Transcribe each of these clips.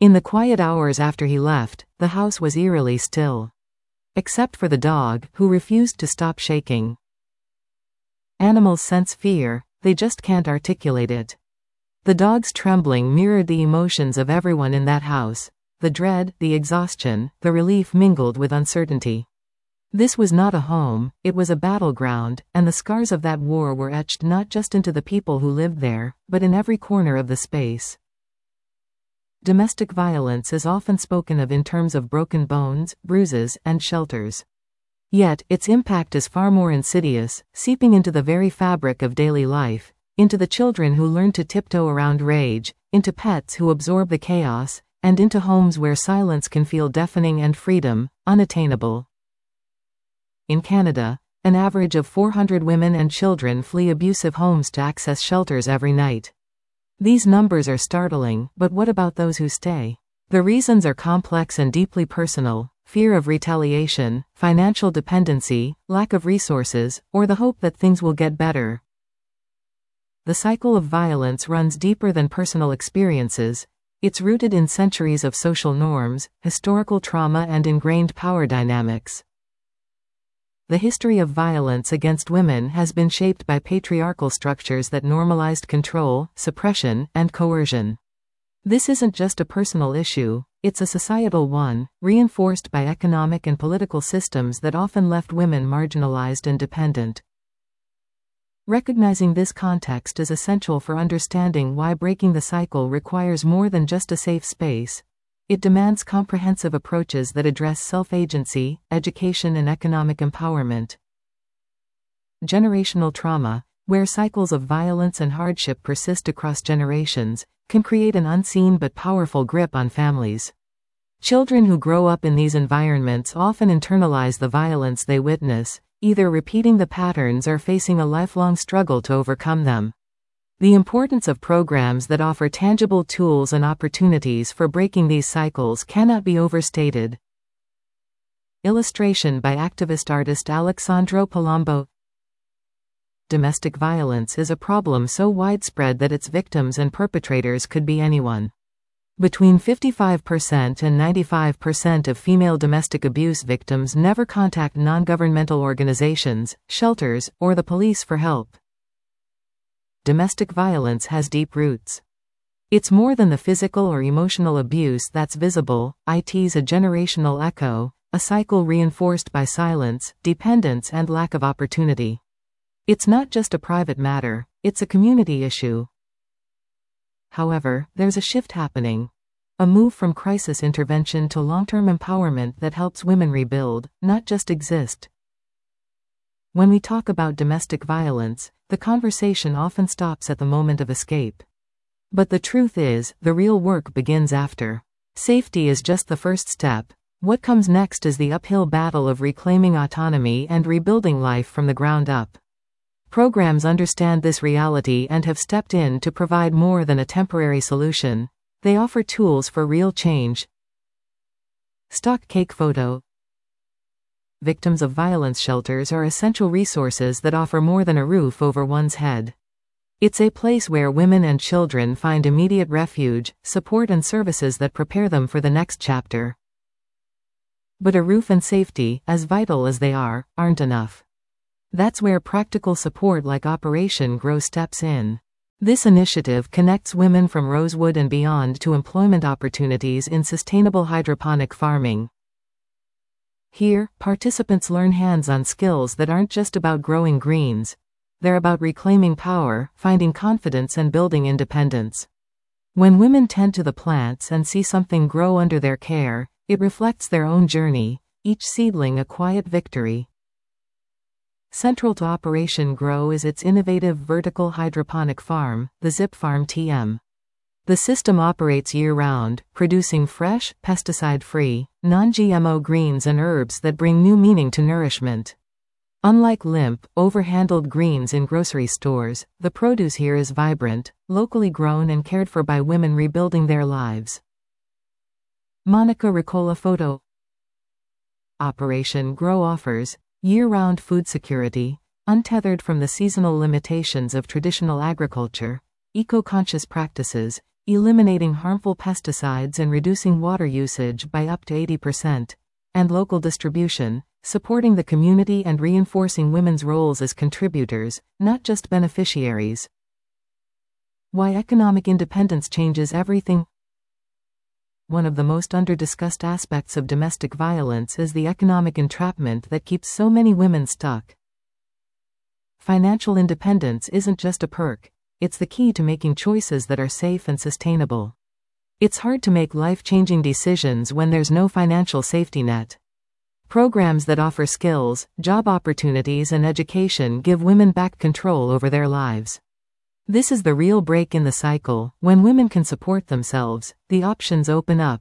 In the quiet hours after he left, the house was eerily still. Except for the dog, who refused to stop shaking. Animals sense fear, they just can't articulate it. The dog's trembling mirrored the emotions of everyone in that house. The dread, the exhaustion, the relief mingled with uncertainty. This was not a home, it was a battleground, and the scars of that war were etched not just into the people who lived there, but in every corner of the space. Domestic violence is often spoken of in terms of broken bones, bruises, and shelters. Yet, its impact is far more insidious, seeping into the very fabric of daily life, into the children who learn to tiptoe around rage, into pets who absorb the chaos, and into homes where silence can feel deafening and freedom, unattainable. In Canada, an average of 400 women and children flee abusive homes to access shelters every night. These numbers are startling, but what about those who stay? The reasons are complex and deeply personal: fear of retaliation, financial dependency, lack of resources, or the hope that things will get better. The cycle of violence runs deeper than personal experiences. It's rooted in centuries of social norms, historical trauma, and ingrained power dynamics. The history of violence against women has been shaped by patriarchal structures that normalized control, suppression, and coercion. This isn't just a personal issue, it's a societal one, reinforced by economic and political systems that often left women marginalized and dependent. Recognizing this context is essential for understanding why breaking the cycle requires more than just a safe space. It demands comprehensive approaches that address self-agency, education, and economic empowerment. Generational trauma, where cycles of violence and hardship persist across generations, can create an unseen but powerful grip on families. Children who grow up in these environments often internalize the violence they witness, either repeating the patterns or facing a lifelong struggle to overcome them. The importance of programs that offer tangible tools and opportunities for breaking these cycles cannot be overstated. Illustration by activist artist Alexandro Palombo. Domestic violence is a problem so widespread that its victims and perpetrators could be anyone. Between 55% and 95% of female domestic abuse victims never contact non-governmental organizations, shelters, or the police for help. Domestic violence has deep roots. It's more than the physical or emotional abuse that's visible, it's a generational echo, a cycle reinforced by silence, dependence, and lack of opportunity. It's not just a private matter, it's a community issue. However, there's a shift happening. A move from crisis intervention to long-term empowerment that helps women rebuild, not just exist. When we talk about domestic violence, the conversation often stops at the moment of escape. But the truth is, the real work begins after. Safety is just the first step. What comes next is the uphill battle of reclaiming autonomy and rebuilding life from the ground up. Programs understand this reality and have stepped in to provide more than a temporary solution. They offer tools for real change. Stock cake photo. Victims of violence shelters are essential resources that offer more than a roof over one's head. It's a place where women and children find immediate refuge, support, and services that prepare them for the next chapter. But a roof and safety, as vital as they are, aren't enough. That's where practical support like Operation Grow steps in. This initiative connects women from Rosewood and beyond to employment opportunities in sustainable hydroponic farming. Here, participants learn hands-on skills that aren't just about growing greens. They're about reclaiming power, finding confidence, and building independence. When women tend to the plants and see something grow under their care, it reflects their own journey, each seedling a quiet victory. Central to Operation Grow is its innovative vertical hydroponic farm, the Zip Farm TM. The system operates year-round, producing fresh, pesticide-free, non-GMO greens and herbs that bring new meaning to nourishment. Unlike limp, overhandled greens in grocery stores, the produce here is vibrant, locally grown and cared for by women rebuilding their lives. Monica Ricola photo. Operation Grow offers year-round food security, untethered from the seasonal limitations of traditional agriculture, eco-conscious practices, eliminating harmful pesticides and reducing water usage by up to 80%, and local distribution, supporting the community and reinforcing women's roles as contributors, not just beneficiaries. Why economic independence changes everything. One of the most under-discussed aspects of domestic violence is the economic entrapment that keeps so many women stuck. Financial independence isn't just a perk, it's the key to making choices that are safe and sustainable. It's hard to make life-changing decisions when there's no financial safety net. Programs that offer skills, job opportunities and education give women back control over their lives. This is the real break in the cycle. When women can support themselves, the options open up.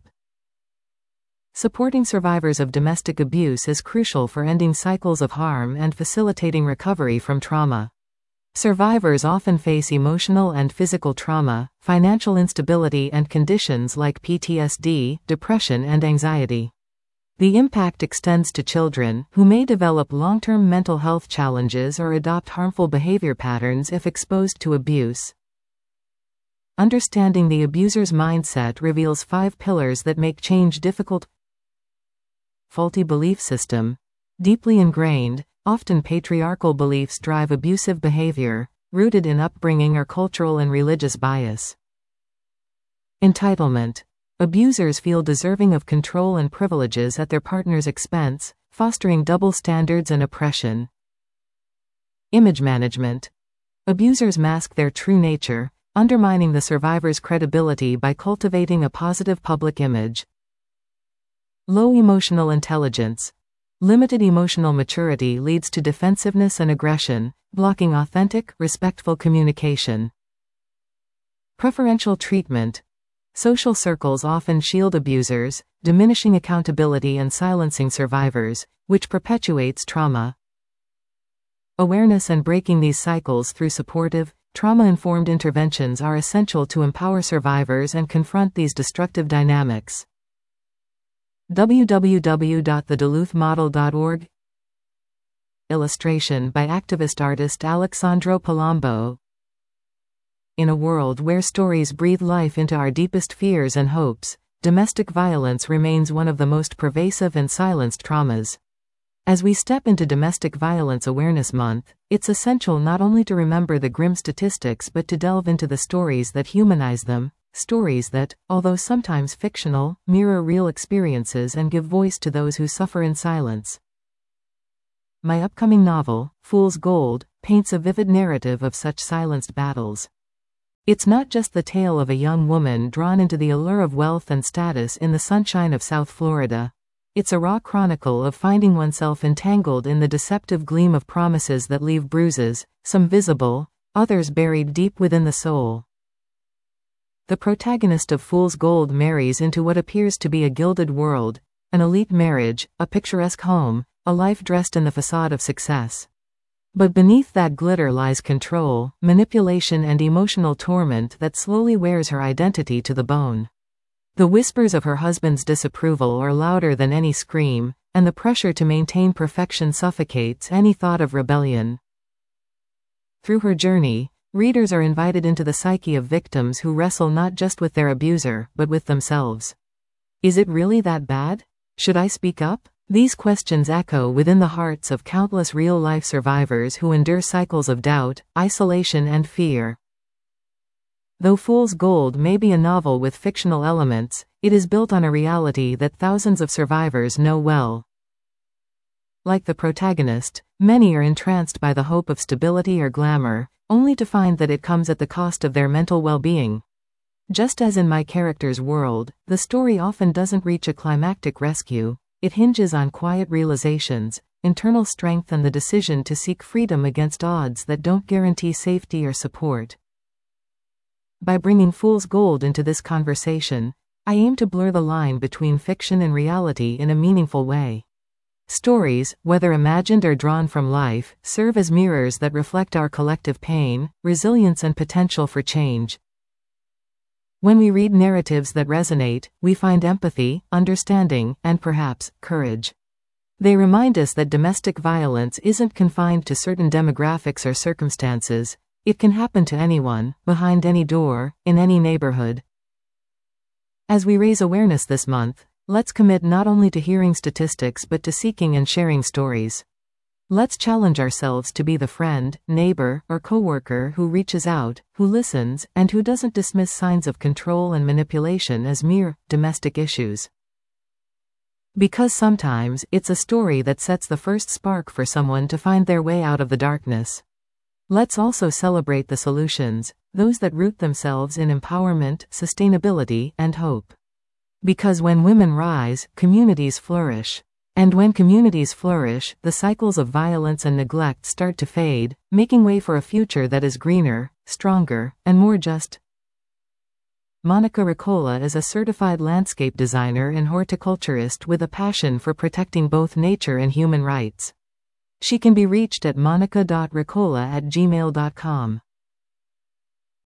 Supporting survivors of domestic abuse is crucial for ending cycles of harm and facilitating recovery from trauma. Survivors often face emotional and physical trauma, financial instability and conditions like PTSD, depression and anxiety. The impact extends to children, who may develop long-term mental health challenges or adopt harmful behavior patterns if exposed to abuse. Understanding the abuser's mindset reveals 5 pillars that make change difficult. Faulty belief system. Deeply ingrained, often patriarchal beliefs drive abusive behavior, rooted in upbringing or cultural and religious bias. Entitlement. Abusers feel deserving of control and privileges at their partner's expense, fostering double standards and oppression. Image management. Abusers mask their true nature, undermining the survivor's credibility by cultivating a positive public image. Low emotional intelligence. Limited emotional maturity leads to defensiveness and aggression, blocking authentic, respectful communication. Preferential treatment. Social circles often shield abusers, diminishing accountability and silencing survivors, which perpetuates trauma. Awareness and breaking these cycles through supportive, trauma-informed interventions are essential to empower survivors and confront these destructive dynamics. www.theduluthmodel.org. Illustration by activist artist Alexandro Palombo. In a world where stories breathe life into our deepest fears and hopes, domestic violence remains one of the most pervasive and silenced traumas. As we step into Domestic Violence Awareness Month, it's essential not only to remember the grim statistics but to delve into the stories that humanize them, stories that, although sometimes fictional, mirror real experiences and give voice to those who suffer in silence. My upcoming novel, Fool's Gold, paints a vivid narrative of such silenced battles. It's not just the tale of a young woman drawn into the allure of wealth and status in the sunshine of South Florida. It's a raw chronicle of finding oneself entangled in the deceptive gleam of promises that leave bruises, some visible, others buried deep within the soul. The protagonist of Fool's Gold marries into what appears to be a gilded world, an elite marriage, a picturesque home, a life dressed in the facade of success. But beneath that glitter lies control, manipulation and emotional torment that slowly wears her identity to the bone. The whispers of her husband's disapproval are louder than any scream, and the pressure to maintain perfection suffocates any thought of rebellion. Through her journey, readers are invited into the psyche of victims who wrestle not just with their abuser, but with themselves. Is it really that bad? Should I speak up? These questions echo within the hearts of countless real-life survivors who endure cycles of doubt, isolation and fear. Though Fool's Gold may be a novel with fictional elements, it is built on a reality that thousands of survivors know well. Like the protagonist, many are entranced by the hope of stability or glamour, only to find that it comes at the cost of their mental well-being. Just as in my character's world, the story often doesn't reach a climactic rescue. It hinges on quiet realizations, internal strength and the decision to seek freedom against odds that don't guarantee safety or support. By bringing Fool's Gold into this conversation, I aim to blur the line between fiction and reality in a meaningful way. Stories, whether imagined or drawn from life, serve as mirrors that reflect our collective pain, resilience and potential for change. When we read narratives that resonate, we find empathy, understanding, and perhaps, courage. They remind us that domestic violence isn't confined to certain demographics or circumstances. It can happen to anyone, behind any door, in any neighborhood, As we raise awareness this month, let's commit not only to hearing statistics but to seeking and sharing stories. Let's challenge ourselves to be the friend, neighbor, or coworker who reaches out, who listens, and who doesn't dismiss signs of control and manipulation as mere domestic issues. Because sometimes it's a story that sets the first spark for someone to find their way out of the darkness. Let's also celebrate the solutions, those that root themselves in empowerment, sustainability, and hope. Because when women rise, communities flourish. And when communities flourish, the cycles of violence and neglect start to fade, making way for a future that is greener, stronger, and more just. Monica Ricola is a certified landscape designer and horticulturist with a passion for protecting both nature and human rights. She can be reached at monica.ricola@gmail.com.